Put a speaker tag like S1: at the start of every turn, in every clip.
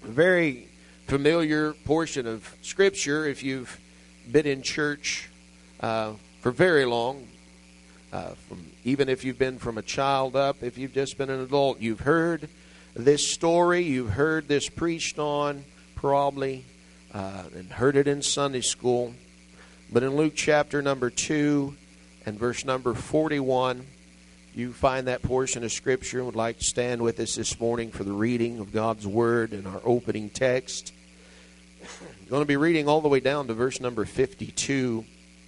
S1: very familiar portion of Scripture if you've been in church for very long. Even if you've been from a child up, if you've just been an adult, you've heard this story, you've heard this preached on probably, and heard it in Sunday school. But in Luke chapter number 2 and verse number 41, you find that portion of Scripture and would like to stand with us this morning for the reading of God's Word in our opening text. I'm going to be reading all the way down to verse number 52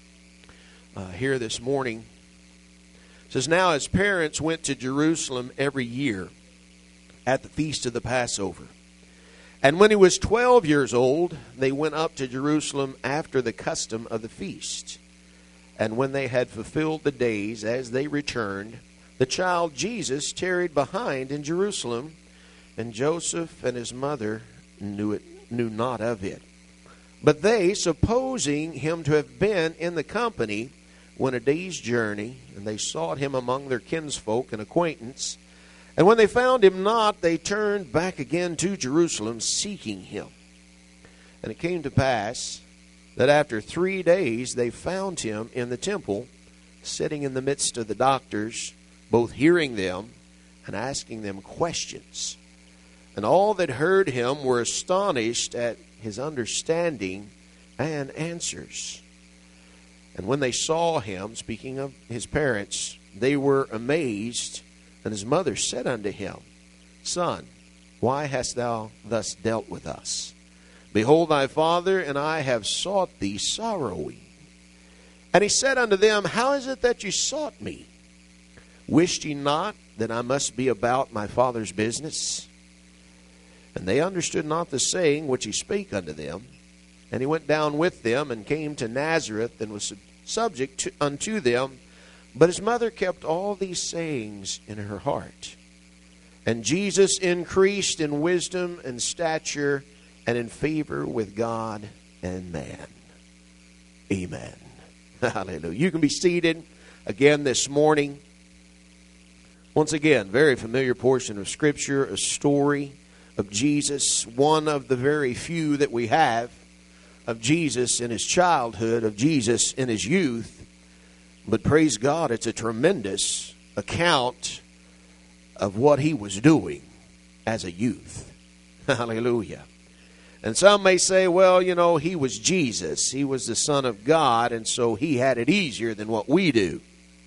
S1: here this morning. It says, "Now his parents went to Jerusalem every year at the feast of the Passover. And when he was 12 years old, they went up to Jerusalem after the custom of the feast. And when they had fulfilled the days as they returned, the child Jesus tarried behind in Jerusalem, and Joseph and his mother knew not of it. But they, supposing him to have been in the company, went a day's journey, and they sought him among their kinsfolk and acquaintance. And when they found him not, they turned back again to Jerusalem, seeking him. And it came to pass that after 3 days they found him in the temple, sitting in the midst of the doctors, both hearing them and asking them questions. And all that heard him were astonished at his understanding and answers. And when they saw him," speaking of his parents, "they were amazed. And his mother said unto him, Son, why hast thou thus dealt with us? Behold, thy father and I have sought thee sorrowing. And he said unto them, How is it that you sought me? Wished ye not that I must be about my father's business? And they understood not the saying which he spake unto them. And he went down with them, and came to Nazareth, and was subject unto them. But his mother kept all these sayings in her heart. And Jesus increased in wisdom and stature, and in favor with God and man." Amen. Hallelujah. You can be seated again this morning. Once again, very familiar portion of Scripture, a story of Jesus, one of the very few that we have of Jesus in his childhood, of Jesus in his youth. But praise God, it's a tremendous account of what he was doing as a youth. Hallelujah. And some may say, well, you know, he was Jesus. He was the Son of God, and so he had it easier than what we do.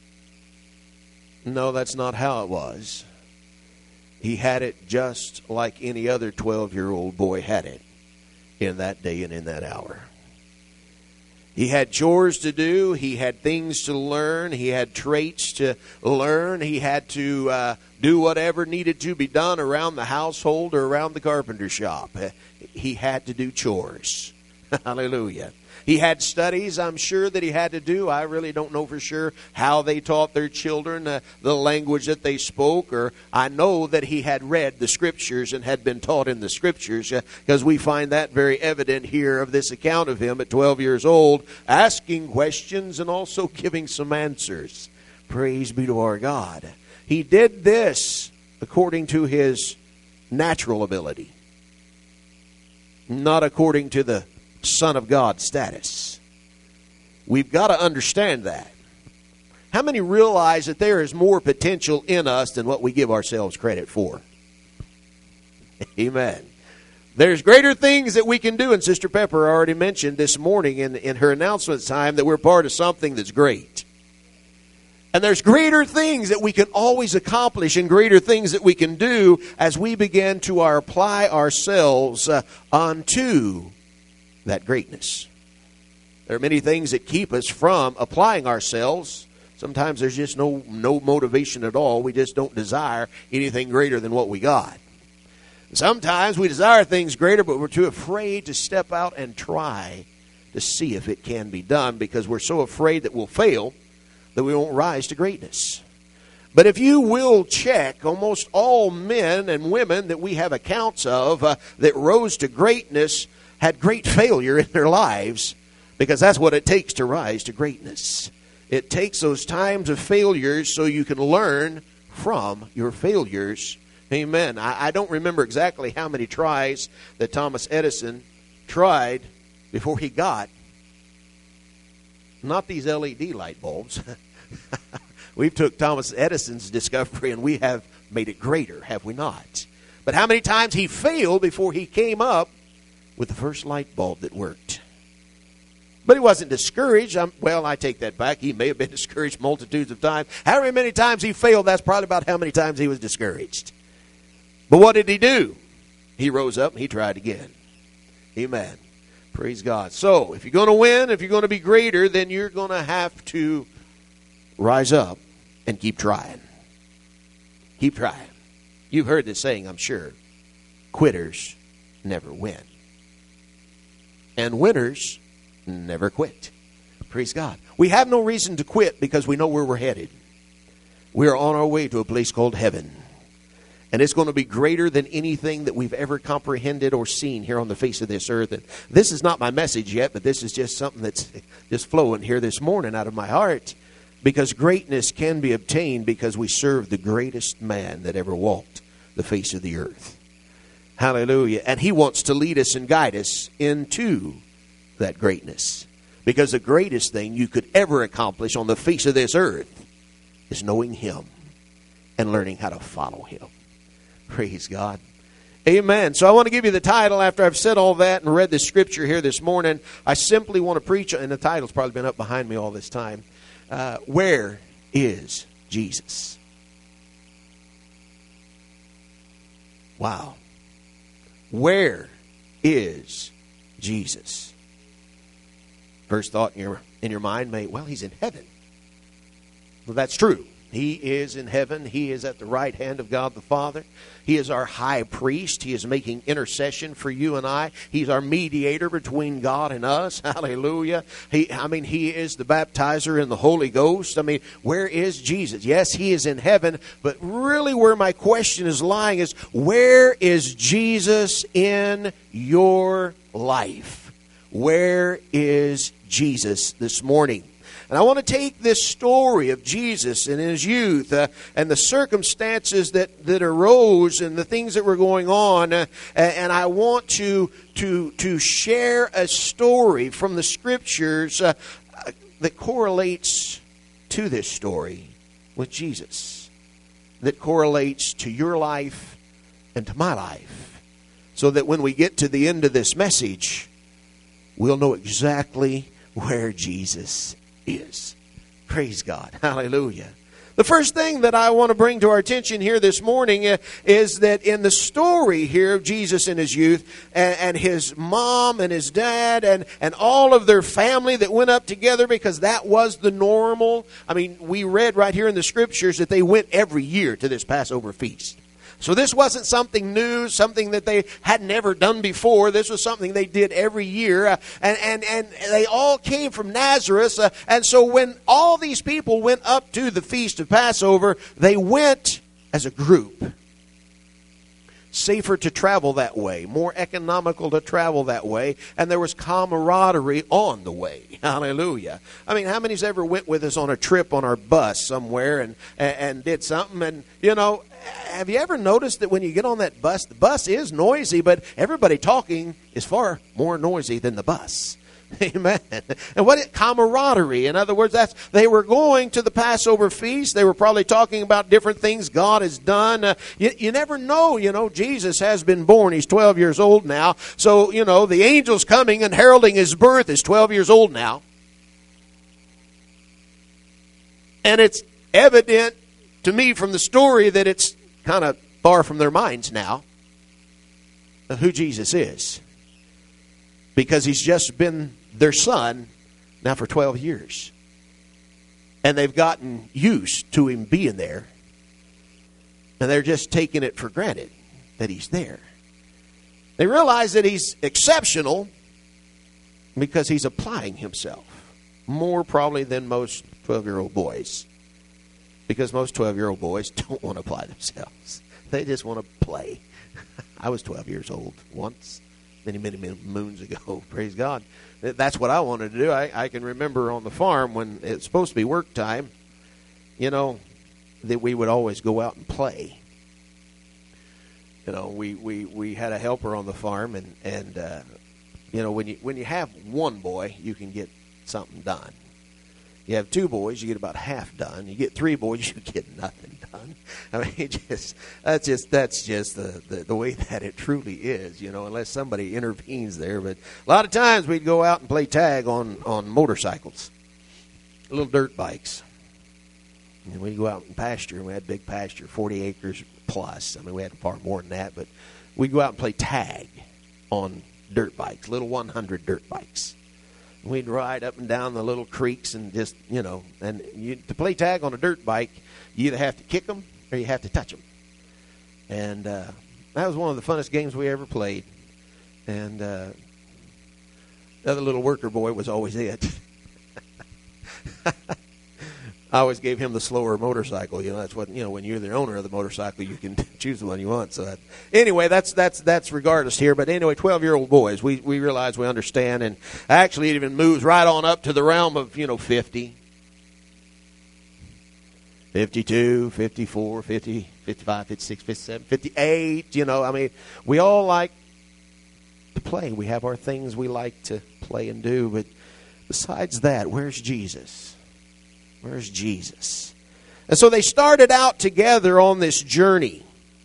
S1: No, that's not how it was. He had it just like any other 12-year-old boy had it in that day and in that hour. He had chores to do. He had things to learn. He had traits to learn. He had to do whatever needed to be done around the household or around the carpenter shop. He had to do chores. Hallelujah. He had studies, I'm sure, that he had to do. I really don't know for sure how they taught their children the language that they spoke. Or I know that he had read the Scriptures and had been taught in the Scriptures, because we find that very evident here of this account of him at 12 years old, asking questions and also giving some answers. Praise be to our God. He did this according to his natural ability, not according to the Son of God status. We've got to understand that. How many realize that there is more potential in us than what we give ourselves credit for? Amen. There's greater things that we can do, and Sister Pepper already mentioned this morning in her announcement time that we're part of something that's great. And there's greater things that we can always accomplish and greater things that we can do as we begin to apply ourselves unto that greatness. There are many things that keep us from applying ourselves. Sometimes there's just no motivation at all. We just don't desire anything greater than what we got. Sometimes we desire things greater, but we're too afraid to step out and try to see if it can be done, because we're so afraid that we'll fail that we won't rise to greatness. But if you will check, almost all men and women that we have accounts of that rose to greatness had great failure in their lives, because that's what it takes to rise to greatness. It takes those times of failures so you can learn from your failures Amen. I don't remember exactly how many tries that Thomas Edison tried before he got not these LED light bulbs. We've took Thomas Edison's discovery and we have made it greater, have we not? But how many times he failed before he came up with the first light bulb that worked. But he wasn't discouraged. I take that back. He may have been discouraged multitudes of times. However many times he failed, that's probably about how many times he was discouraged. But what did he do? He rose up and he tried again. Amen. Praise God. So, if you're going to win, if you're going to be greater, then you're going to have to rise up and keep trying. Keep trying. You've heard this saying, I'm sure. Quitters never win. And winners never quit. Praise God. We have no reason to quit because we know where we're headed. We are on our way to a place called heaven. And it's going to be greater than anything that we've ever comprehended or seen here on the face of this earth. And this is not my message yet, but this is just something that's just flowing here this morning out of my heart. Because greatness can be obtained because we serve the greatest man that ever walked the face of the earth. Hallelujah. And he wants to lead us and guide us into that greatness. Because the greatest thing you could ever accomplish on the face of this earth is knowing him and learning how to follow him. Praise God. Amen. So I want to give you the title after I've said all that and read the scripture here this morning. I simply want to preach, and the title's probably been up behind me all this time. Where is Jesus? Wow. Where is Jesus? First thought in your mind may, well, he's in heaven. Well, that's true. He is in heaven. He is at the right hand of God the Father. He is our high priest. He is making intercession for you and I. He's our mediator between God and us. Hallelujah. He is the baptizer in the Holy Ghost. Where is Jesus? Yes, he is in heaven, but really where my question is lying is, where is Jesus in your life? Where is Jesus this morning? And I want to take this story of Jesus in his youth and the circumstances that arose and the things that were going on, and I want to share a story from the Scriptures that correlates to this story with Jesus, that correlates to your life and to my life, so that when we get to the end of this message, we'll know exactly where Jesus is. Praise God. Hallelujah. The first thing that I want to bring to our attention here this morning is that in the story here of Jesus in his youth and his mom and his dad and all of their family that went up together, because that was the normal. We read right here in the Scriptures that they went every year to this Passover feast. So this wasn't something new, something that they had never done before. This was something they did every year. And they all came from Nazareth. And so when all these people went up to the Feast of Passover, they went as a group. Safer to travel that way, more economical to travel that way, and there was camaraderie on the way. Hallelujah. How many's ever went with us on a trip on our bus somewhere and did something? And, have you ever noticed that when you get on that bus, the bus is noisy, but everybody talking is far more noisy than the bus. Amen. And what camaraderie? In other words, they were going to the Passover feast. They were probably talking about different things God has done. You never know. Jesus has been born. He's 12 years old now. So, the angel's coming and heralding his birth is 12 years old now. And it's evident to me from the story that it's kind of far from their minds now of who Jesus is. Because he's just been their son now for 12 years. And they've gotten used to him being there. And they're just taking it for granted that he's there. They realize that he's exceptional because he's applying himself more probably than most 12-year-old boys. Because most 12-year-old boys don't want to apply themselves. They just want to play. I was 12 years old once. Many moons ago. Praise God. That's what I wanted to do. I can remember on the farm when it's supposed to be work time, that we would always go out and play. we had a helper on the farm, and when you have one boy, you can get something done. You have two boys, you get about half done. You get three boys, you get nothing done. I mean, that's just the way that it truly is, unless somebody intervenes there. But a lot of times we'd go out and play tag on motorcycles, little dirt bikes. And we'd go out and pasture, and we had big pasture, 40 acres plus. I mean, we had far more than that, but we'd go out and play tag on dirt bikes, little 100 dirt bikes. We'd ride up and down the little creeks and just, to play tag on a dirt bike, you either have to kick them or you have to touch them. And that was one of the funnest games we ever played. And the other little worker boy was always it. I always gave him the slower motorcycle. That's what, when you're the owner of the motorcycle, you can choose the one you want. So anyway, that's regardless here. But anyway, 12-year-old boys, we realize, we understand. And actually it even moves right on up to the realm of, 50, 52, 54, 50, 55, 56, 57, 58. We all like to play. We have our things we like to play and do. But besides that, where's Jesus? Where's Jesus? And so they started out together on this journey.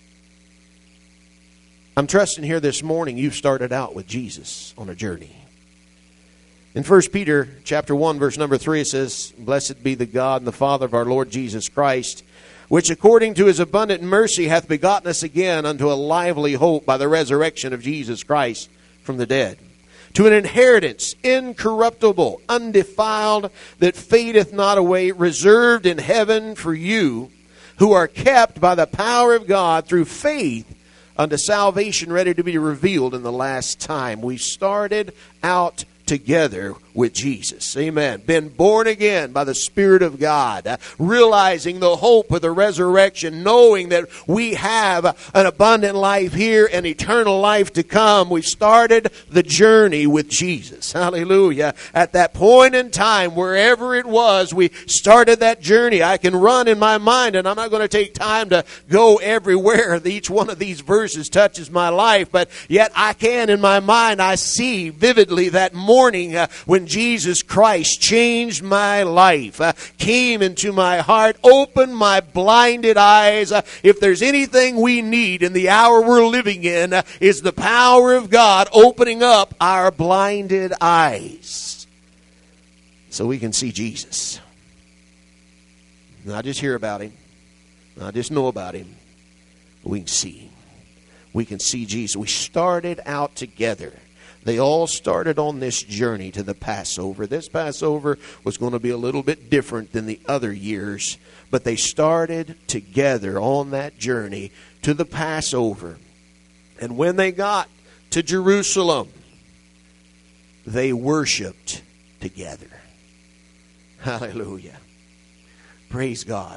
S1: I'm trusting here this morning you've started out with Jesus on a journey. In 1 Peter chapter 1, verse number 3, it says, "Blessed be the God and the Father of our Lord Jesus Christ, which according to his abundant mercy hath begotten us again unto a lively hope by the resurrection of Jesus Christ from the dead, to an inheritance incorruptible, undefiled, that fadeth not away, reserved in heaven for you, who are kept by the power of God through faith unto salvation, ready to be revealed in the last time." We started out together with Jesus. Amen. Been born again by the Spirit of God, realizing the hope of the resurrection, knowing that we have an abundant life here and eternal life to come. We started the journey with Jesus. Hallelujah. At that point in time, wherever it was, we started that journey. I can run in my mind, and I'm not going to take time to go everywhere. Each one of these verses touches my life, but yet I can, in my mind, I see vividly that morning when Jesus Christ changed my life, came into my heart, opened my blinded eyes. If there's anything we need in the hour we're living in, is the power of God opening up our blinded eyes so we can see Jesus. Not just hear about him, not just know about him, but we can see him. We can see Jesus. We started out together. They all started on this journey to the Passover. This Passover was going to be a little bit different than the other years, but they started together on that journey to the Passover. And when they got to Jerusalem, they worshiped together. Hallelujah. Praise God.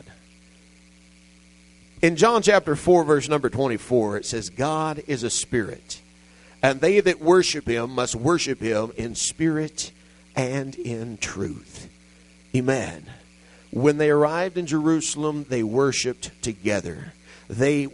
S1: In John chapter 4, verse number 24, it says, "God is a spirit, and they that worship him must worship him in spirit and in truth." Amen. When they arrived in Jerusalem, they worshiped together. They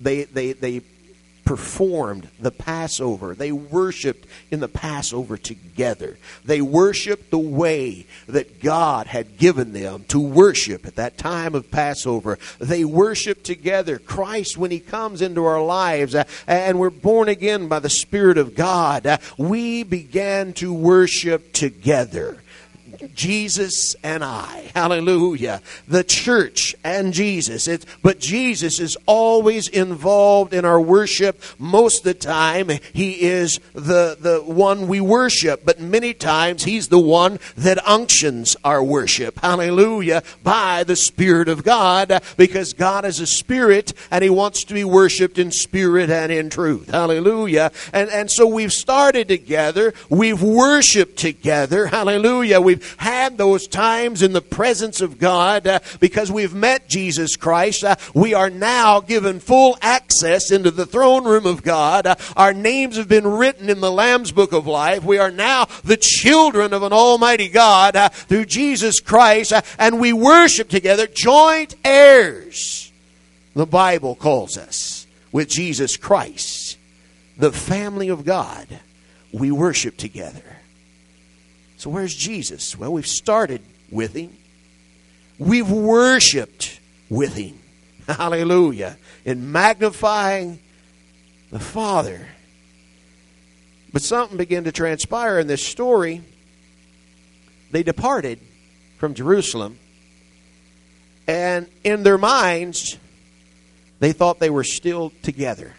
S1: performed the Passover. They worshiped in the Passover together. They worshiped the way that God had given them to worship at that time of Passover. They worshiped together. Christ, when he comes into our lives and we're born again by the Spirit of God, we began to worship together. Jesus and I. Hallelujah. The church and Jesus. But Jesus is always involved in our worship. Most of the time, he is the one we worship. But many times, he's the one that unctions our worship. Hallelujah. By the Spirit of God. Because God is a spirit and he wants to be worshiped in spirit and in truth. Hallelujah. And so we've started together. We've worshiped together. Hallelujah. We've had those times in the presence of God because we've met Jesus Christ. We are now given full access into the throne room of God. Our names have been written in the Lamb's Book of Life. We are now the children of an almighty God through Jesus Christ, and we worship together, joint heirs, the Bible calls us. with Jesus Christ, the family of God. We worship together. So where's Jesus? Well, we've started with him. We've worshiped with him. Hallelujah. In magnifying the Father. But something began to transpire in this story. They departed from Jerusalem. And in their minds, they thought they were still together.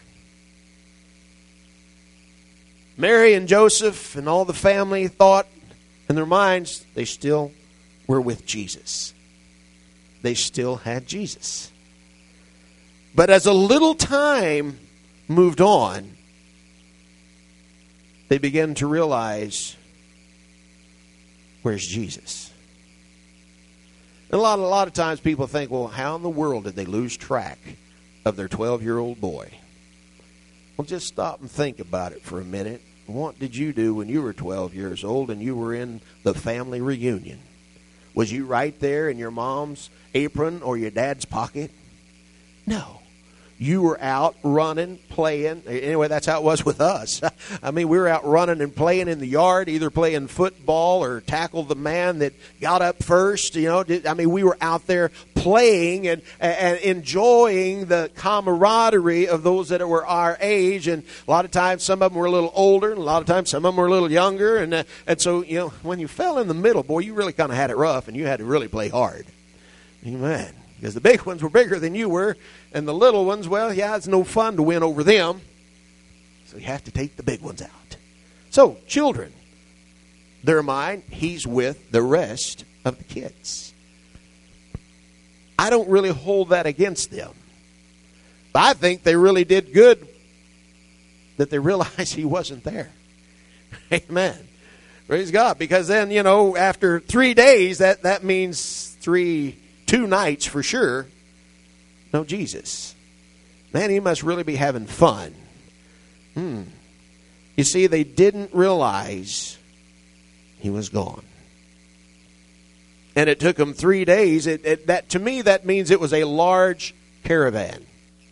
S1: Mary and Joseph and all the family thought in their minds they still were with Jesus. They still had Jesus. But as a little time moved on, they began to realize, where's Jesus? And a lot of times people think, well, how in the world did they lose track of their 12-year-old boy? Well, just stop and think about it for a minute. What did you do when you were 12 years old and you were in the family reunion? Was you right there in your mom's apron or your dad's pocket? No. You were out running, playing. Anyway, that's how it was with us. I mean, we were out running and playing in the yard, either playing football or tackle the man that got up first. You know, I mean, we were out there playing and enjoying the camaraderie of those that were our age. And a lot of times, some of them were a little older, and a lot of times, some of them were a little younger. And so, you know, when you fell in the middle, boy, you really kind of had it rough, and you had to really play hard. Amen. Because the big ones were bigger than you were, and the little ones, well, yeah, it's no fun to win over them. So you have to take the big ones out. So, children, their mind, he's with the rest of the kids. I don't really hold that against them. I think they really did good that they realized he wasn't there. Amen. Praise God. Because then, you know, after 3 days, that means 2 nights for sure. No Jesus. Man, he must really be having fun. You see, they didn't realize he was gone. And it took them 3 days. That to me, that means it was a large caravan.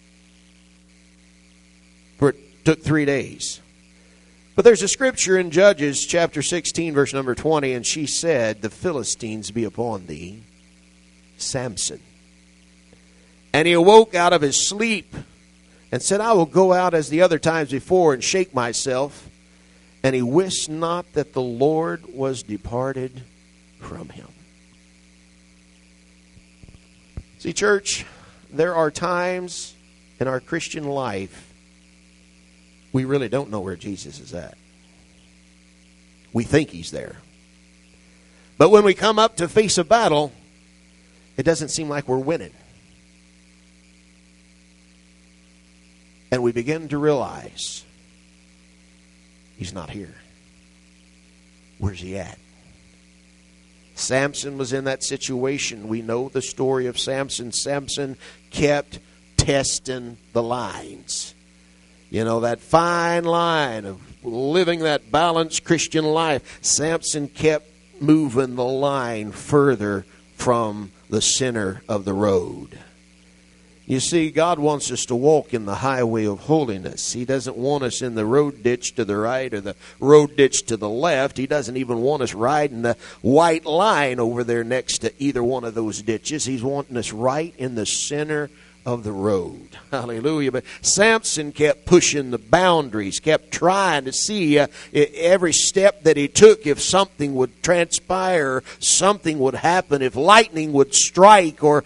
S1: For it took 3 days. But there's a scripture in Judges chapter 16, verse number 20, and she said, "The Philistines be upon thee, Samson." And he awoke out of his sleep and said, "I will go out as the other times before and shake myself." And he wist not that the Lord was departed from him. See, church, there are times in our Christian life we really don't know where Jesus is at. We think he's there. But when we come up to face a battle, it doesn't seem like we're winning. And we begin to realize he's not here. Where's he at? Samson was in that situation. We know the story of Samson. Samson kept testing the lines. You know, that fine line of living that balanced Christian life. Samson kept moving the line further from the center of the road. You see, God wants us to walk in the highway of holiness. He doesn't want us in the road ditch to the right or the road ditch to the left. He doesn't even want us riding the white line over there next to either one of those ditches. He's wanting us right in the center of the road. Hallelujah. But Samson kept pushing the boundaries, kept trying to see every step that he took, if something would transpire, something would happen, if lightning would strike, or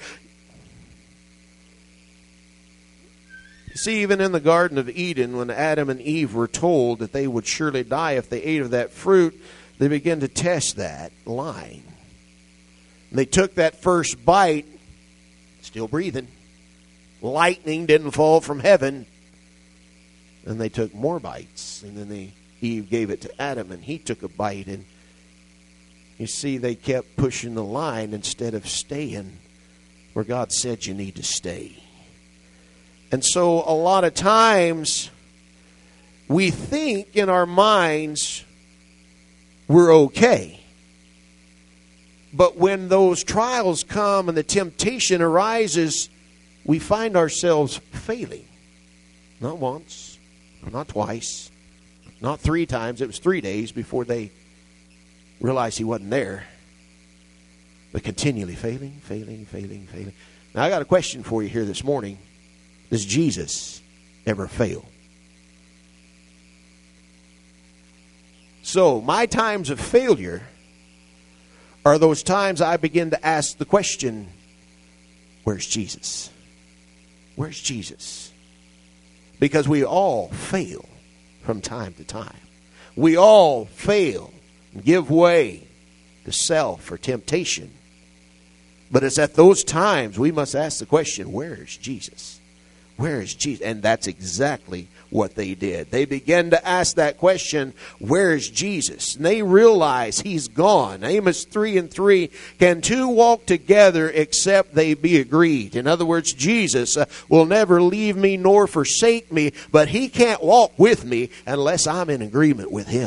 S1: see, even in the Garden of Eden, when Adam and Eve were told that they would surely die if they ate of that fruit, they began to test that line. And they took that first bite, still breathing. Lightning didn't fall from heaven. And they took more bites. And then Eve gave it to Adam, and he took a bite. And you see, they kept pushing the line instead of staying where God said you need to stay. And so a lot of times we think in our minds we're okay. But when those trials come and the temptation arises, we find ourselves failing. Not once, not twice, not 3 times. It was 3 days before they realized he wasn't there. But continually failing. Now, I got a question for you here this morning. Does Jesus ever fail? So, my times of failure are those times I begin to ask the question, where's Jesus? Where's Jesus? Because we all fail from time to time. We all fail and give way to self or temptation. But it's at those times we must ask the question, where is Jesus? Where is Jesus? And that's exactly what they did. They began to ask that question, where is Jesus? And they realize he's gone. Amos 3:3, can 2 walk together except they be agreed? In other words, Jesus will never leave me nor forsake me, but he can't walk with me unless I'm in agreement with him.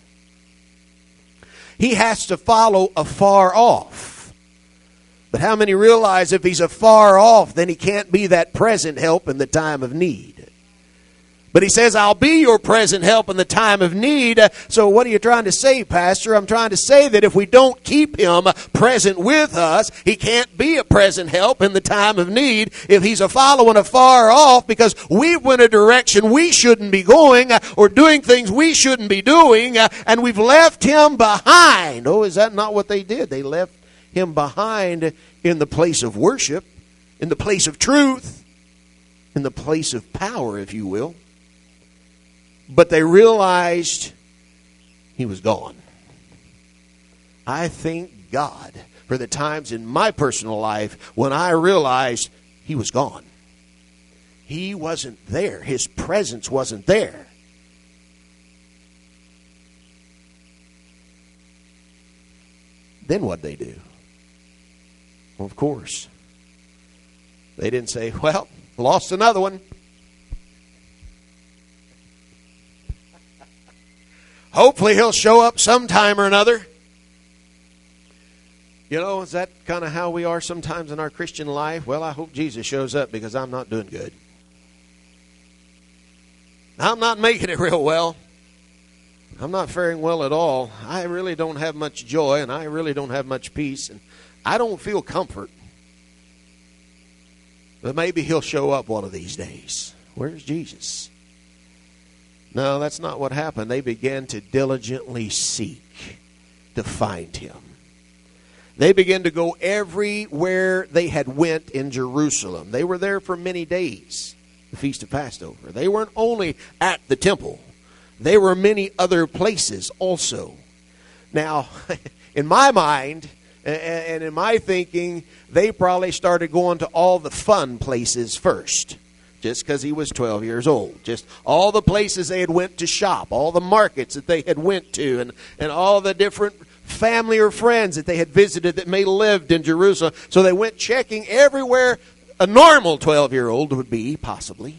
S1: He has to follow afar off. But how many realize if he's afar off, then he can't be that present help in the time of need? But he says, I'll be your present help in the time of need. So what are you trying to say, Pastor? I'm trying to say that if we don't keep him present with us, he can't be a present help in the time of need if he's a following afar off because we went a direction we shouldn't be going or doing things we shouldn't be doing, and we've left him behind. Oh, is that not what they did? They left him behind in the place of worship, in the place of truth, in the place of power, if you will. But they realized he was gone. I thank God for the times in my personal life when I realized he was gone. He wasn't there. His presence wasn't there. Then what'd they do? Well, of course, they didn't say, well, lost another one. Hopefully he'll show up sometime or another. You know, is that kind of how we are sometimes in our Christian life? Well, I hope Jesus shows up because I'm not doing good. I'm not making it real well. I'm not faring well at all. I really don't have much joy, and I really don't have much peace, and I don't feel comfort. But maybe he'll show up one of these days. Where's Jesus? No, that's not what happened. They began to diligently seek to find him. They began to go everywhere they had went in Jerusalem. They were there for many days, the Feast of Passover. They weren't only at the temple. They were many other places also. Now, in my mind and in my thinking, they probably started going to all the fun places first. Just because he was 12 years old. Just all the places they had went to shop, all the markets that they had went to, and all the different family or friends that they had visited that may have lived in Jerusalem. So they went checking everywhere a normal 12-year-old would be, possibly.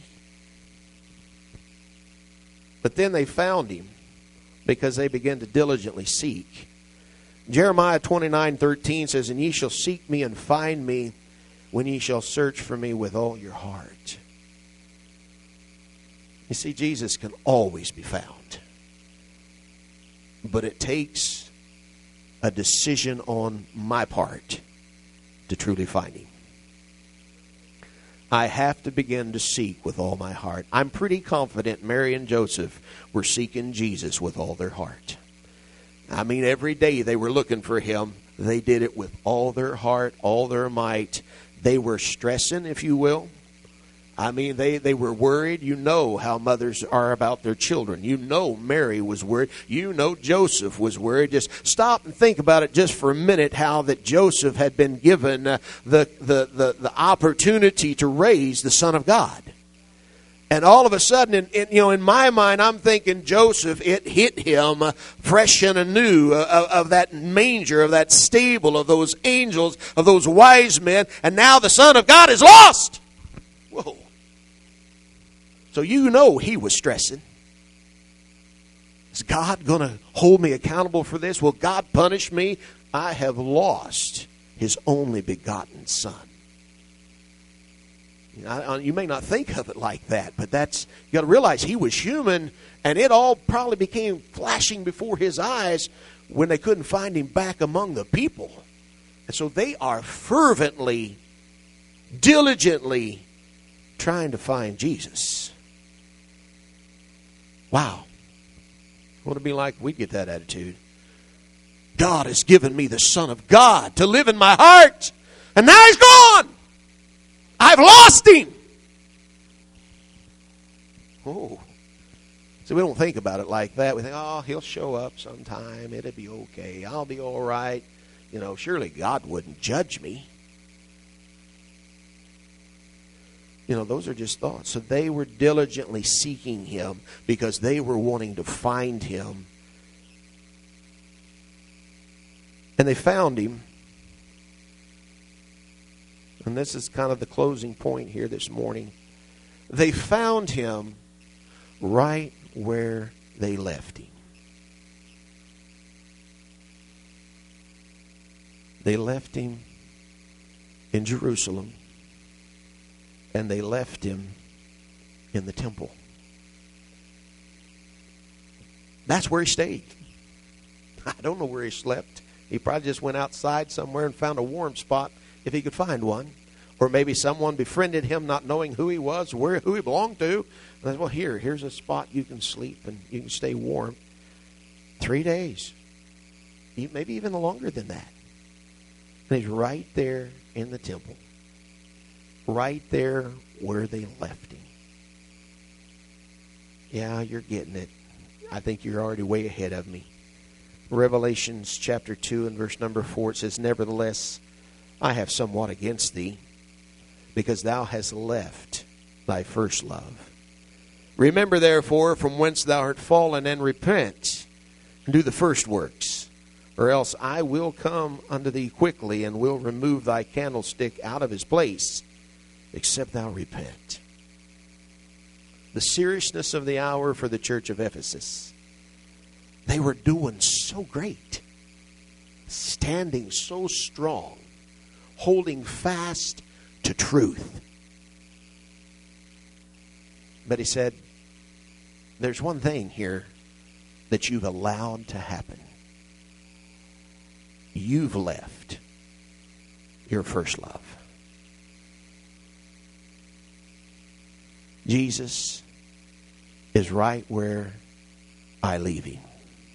S1: But then they found him because they began to diligently seek. Jeremiah 29:13 says, and ye shall seek me and find me when ye shall search for me with all your heart. You see, Jesus can always be found. But it takes a decision on my part to truly find him. I have to begin to seek with all my heart. I'm pretty confident Mary and Joseph were seeking Jesus with all their heart. I mean, every day they were looking for him. They did it with all their heart, all their might. They were stressing, if you will. I mean, they were worried. You know how mothers are about their children. You know Mary was worried. You know Joseph was worried. Just stop and think about it just for a minute, how that Joseph had been given the opportunity to raise the Son of God. And all of a sudden, in my mind, I'm thinking Joseph, it hit him fresh and anew of that manger, of that stable, of those angels, of those wise men. And now the Son of God is lost. Whoa. So you know he was stressing. Is God going to hold me accountable for this? Will God punish me? I have lost his only begotten Son. You may not think of it like that, but you got to realize he was human, and it all probably became flashing before his eyes when they couldn't find him back among the people. And so they are fervently, diligently trying to find Jesus. Wow. What would it be like if we get that attitude? God has given me the Son of God to live in my heart, and now he's gone. I've lost him. Oh. So we don't think about it like that. We think, oh, he'll show up sometime. It'll be okay. I'll be all right. Surely God wouldn't judge me. Those are just thoughts. So they were diligently seeking him because they were wanting to find him. And they found him. And this is kind of the closing point here this morning. They found him right where they left him. They left him in Jerusalem, and they left him in the temple. That's where he stayed. I don't know where he slept. He probably just went outside somewhere and found a warm spot if he could find one. Or maybe someone befriended him not knowing who he was, who he belonged to. And said, well, here's a spot you can sleep and you can stay warm. 3 days. Maybe even longer than that. And he's right there in the temple. Right there where they left him. Yeah, you're getting it. I think you're already way ahead of me. Revelations chapter 2 and verse number 4, it says, nevertheless, I have somewhat against thee, because thou hast left thy first love. Remember, therefore, from whence thou art fallen, and repent, and do the first works. Or else I will come unto thee quickly, and will remove thy candlestick out of his place, except thou repent. The seriousness of the hour for the church of Ephesus. They were doing so great, standing so strong, holding fast to truth. But he said, there's one thing here that you've allowed to happen. You've left your first love. Jesus is right where I leave him.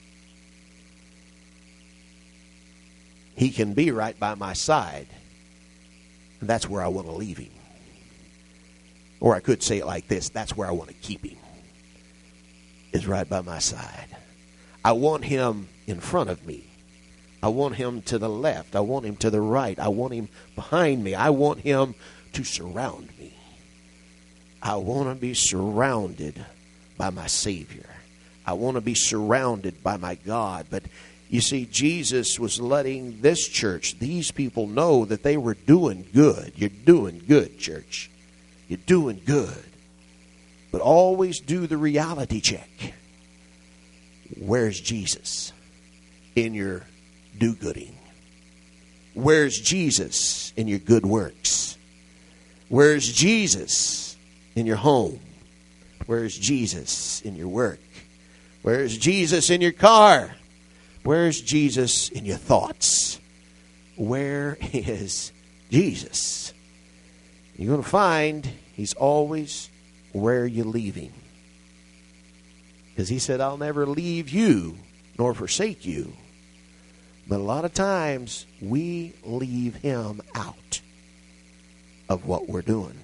S1: He can be right by my side. And that's where I want to leave him. Or I could say it like this. That's where I want to keep him. Is right by my side. I want him in front of me. I want him to the left. I want him to the right. I want him behind me. I want him to surround me. I want to be surrounded by my Savior. I want to be surrounded by my God. But you see, Jesus was letting this church, these people, know that they were doing good. You're doing good, church. You're doing good. But always do the reality check. Where's Jesus in your do-gooding? Where's Jesus in your good works? Where's Jesus in your home? Where's Jesus in your work? Where's Jesus in your car? Where's Jesus in your thoughts? Where is Jesus? You're going to find he's always where you leave him. Because he said, I'll never leave you nor forsake you. But a lot of times we leave him out of what we're doing.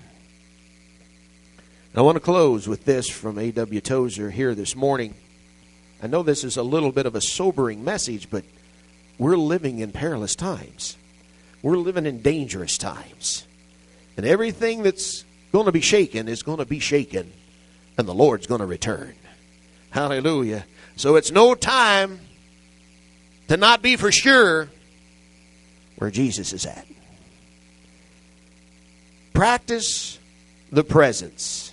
S1: I want to close with this from A.W. Tozer here this morning. I know this is a little bit of a sobering message, but we're living in perilous times. We're living in dangerous times. And everything that's going to be shaken is going to be shaken, and the Lord's going to return. Hallelujah. So it's no time to not be for sure where Jesus is at. Practice the presence.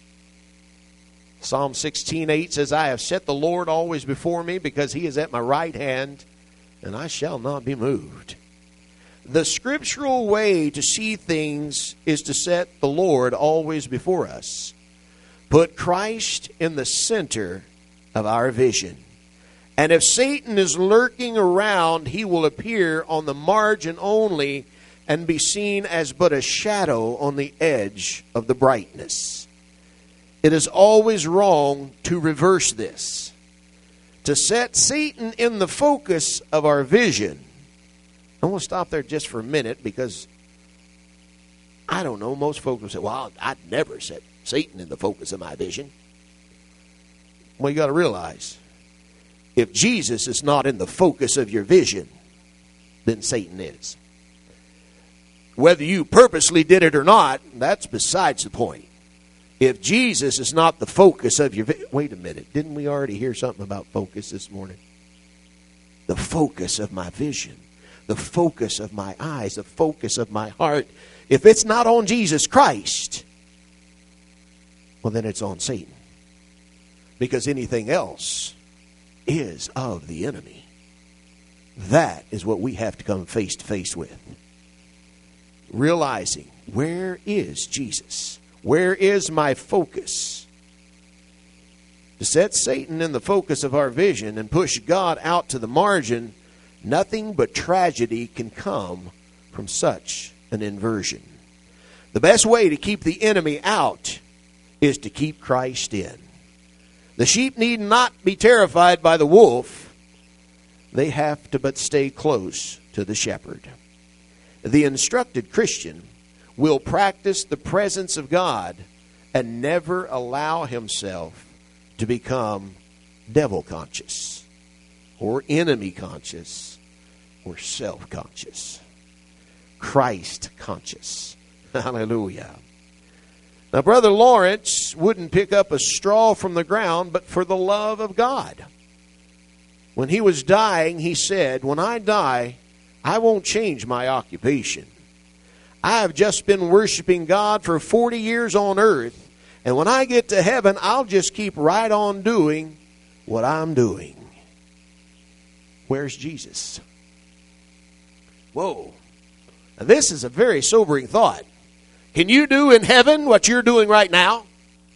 S1: Psalm 16:8 says, I have set the Lord always before me, because he is at my right hand, and I shall not be moved. The scriptural way to see things is to set the Lord always before us. Put Christ in the center of our vision. And if Satan is lurking around, he will appear on the margin only and be seen as but a shadow on the edge of the brightness. It is always wrong to reverse this. To set Satan in the focus of our vision. I want to stop there just for a minute because I don't know, most folks will say, well, I'd never set Satan in the focus of my vision. Well, you got to realize, if Jesus is not in the focus of your vision, then Satan is. Whether you purposely did it or not, that's besides the point. If Jesus is not the focus of your vision, wait a minute, didn't we already hear something about focus this morning? The focus of my vision. The focus of my eyes, the focus of my heart. If it's not on Jesus Christ, well, then it's on Satan. Because anything else is of the enemy. That is what we have to come face to face with. Realizing, where is Jesus? Where is my focus? To set Satan in the focus of our vision and push God out to the margin, nothing but tragedy can come from such an inversion. The best way to keep the enemy out is to keep Christ in. The sheep need not be terrified by the wolf. They have to but stay close to the shepherd. The instructed Christian will practice the presence of God and never allow himself to become devil conscious or enemy conscious or self-conscious. Christ conscious. Hallelujah. Now, Brother Lawrence wouldn't pick up a straw from the ground, but for the love of God. When he was dying, he said, when I die, I won't change my occupation. I have just been worshiping God for 40 years on earth, and when I get to heaven, I'll just keep right on doing what I'm doing. Where's Jesus? Whoa. Now, this is a very sobering thought. Can you do in heaven what you're doing right now?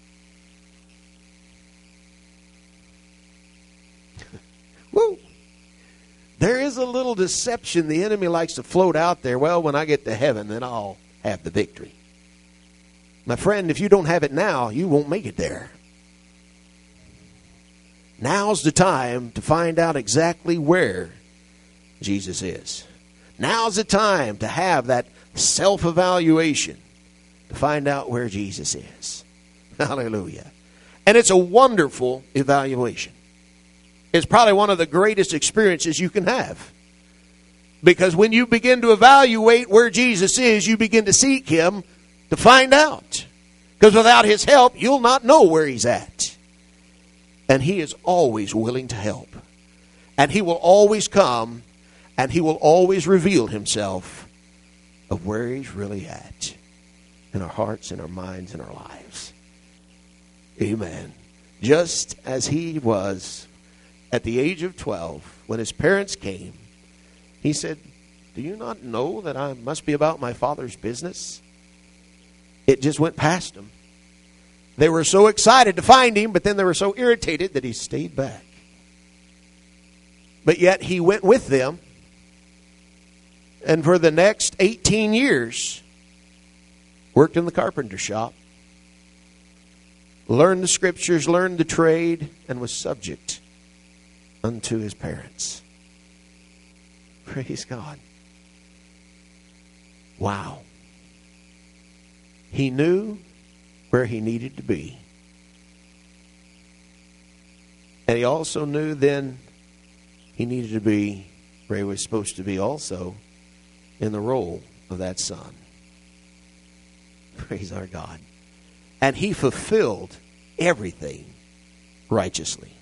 S1: Woo. There is a little deception the enemy likes to float out there. Well, when I get to heaven, then I'll have the victory. My friend, if you don't have it now, you won't make it there. Now's the time to find out exactly where Jesus is. Now's the time to have that self-evaluation to find out where Jesus is. Hallelujah. And it's a wonderful evaluation. It's probably one of the greatest experiences you can have. Because when you begin to evaluate where Jesus is, you begin to seek him to find out. Because without his help, you'll not know where he's at. And he is always willing to help. And he will always come, and he will always reveal himself of where he's really at in our hearts, in our minds, in our lives. Amen. Just as he was at the age of 12, when his parents came, he said, do you not know that I must be about my Father's business? It just went past him. They were so excited to find him, but then they were so irritated that he stayed back. But yet he went with them, and for the next 18 years, worked in the carpenter shop, learned the scriptures, learned the trade, and was subject unto his parents. Praise God. Wow. He knew where he needed to be. And he also knew then he needed to be where he was supposed to be also in the role of that son. Praise our God. And he fulfilled everything righteously.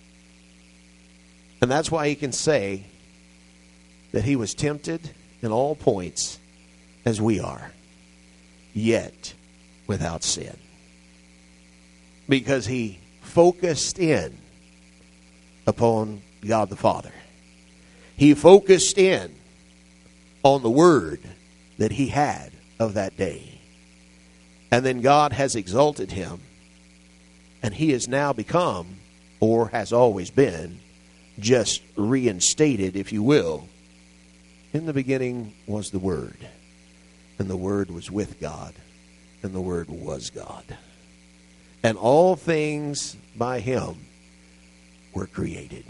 S1: And that's why he can say that he was tempted in all points as we are, yet without sin. Because he focused in upon God the Father. He focused in on the word that he had of that day. And then God has exalted him, and he has now become, or has always been, just reinstated, if you will. In the beginning was the Word, and the Word was with God, and the Word was God. And all things by him were created.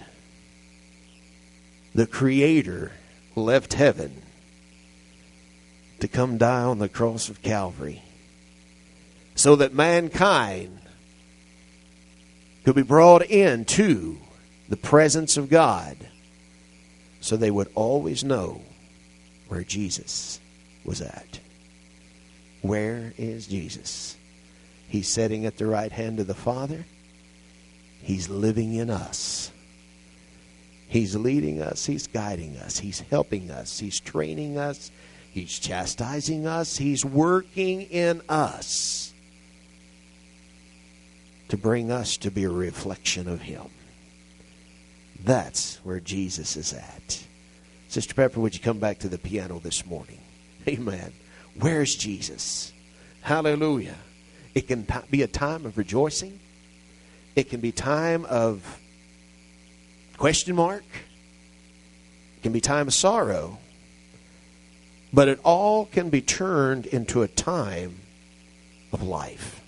S1: The Creator left heaven to come die on the cross of Calvary so that mankind could be brought into the presence of God, so they would always know where Jesus was at. Where is Jesus? He's sitting at the right hand of the Father. He's living in us. He's leading us. He's guiding us. He's helping us. He's training us. He's chastising us. He's working in us to bring us to be a reflection of him. That's where Jesus is at. Sister Pepper, would you come back to the piano this morning? Amen. Where's Jesus? Hallelujah. It can be a time of rejoicing. It can be time of question mark. It can be time of sorrow. But it all can be turned into a time of life.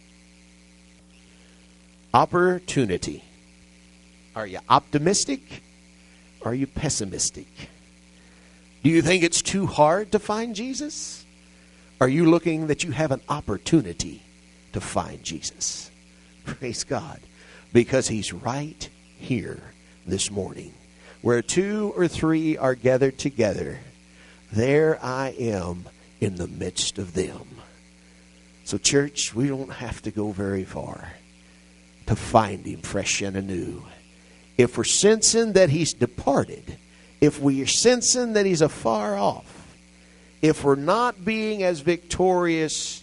S1: Opportunity. Are you optimistic? Or are you pessimistic? Do you think it's too hard to find Jesus? Are you looking that you have an opportunity to find Jesus? Praise God. Because he's right here this morning. Where 2 or 3 are gathered together, there I am in the midst of them. So church, we don't have to go very far to find him fresh and anew. If we're sensing that he's departed, if we are sensing that he's afar off, if we're not being as victorious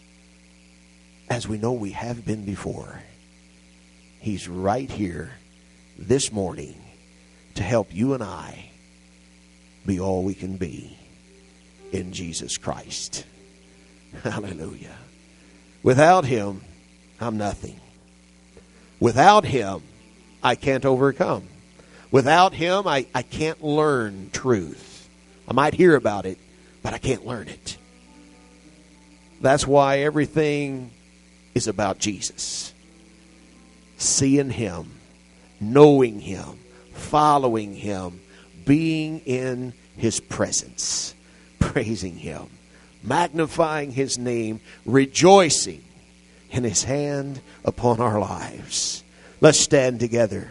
S1: as we know we have been before, he's right here this morning to help you and I be all we can be in Jesus Christ. Hallelujah. Without him, I'm nothing. Without him, I can't overcome. Without him, I can't learn truth. I might hear about it, but I can't learn it. That's why everything is about Jesus. Seeing him, knowing him, following him, being in his presence, praising him, magnifying his name, rejoicing in his hand upon our lives. Let's stand together.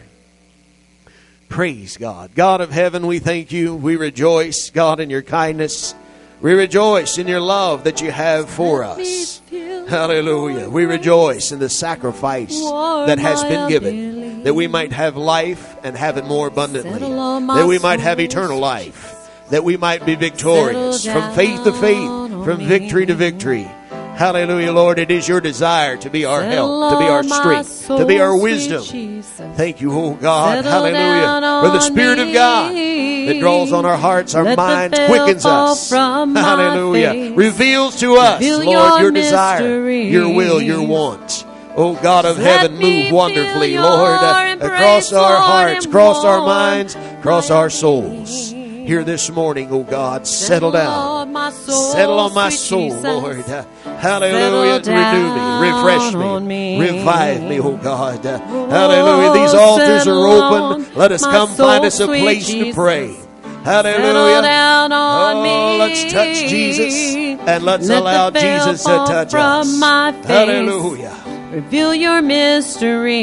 S1: Praise God. God of heaven, we thank you. We rejoice, God, in your kindness. We rejoice in your love that you have for us. Hallelujah. We rejoice in the sacrifice that has been given, that we might have life and have it more abundantly, that we might have eternal life, that we might be victorious from faith to faith, from victory to victory. Hallelujah, Lord. It is your desire to be our help, to be our strength, to be our wisdom. Thank you, oh God. Hallelujah. For the Spirit of God that draws on our hearts, our minds, quickens us. Hallelujah. Reveals to us, Lord, your desire, your will, your want. Oh God of heaven, move wonderfully, Lord, across our hearts, across our minds, across our souls. Here this morning, oh God, settle down. Settle on my soul, Lord. Hallelujah. Renew me, refresh me, revive me, oh God. Hallelujah. These altars are open. Let us come find us a place to pray. Hallelujah. Oh, let's touch Jesus and let's allow Jesus to touch us. Hallelujah.
S2: Reveal your mystery.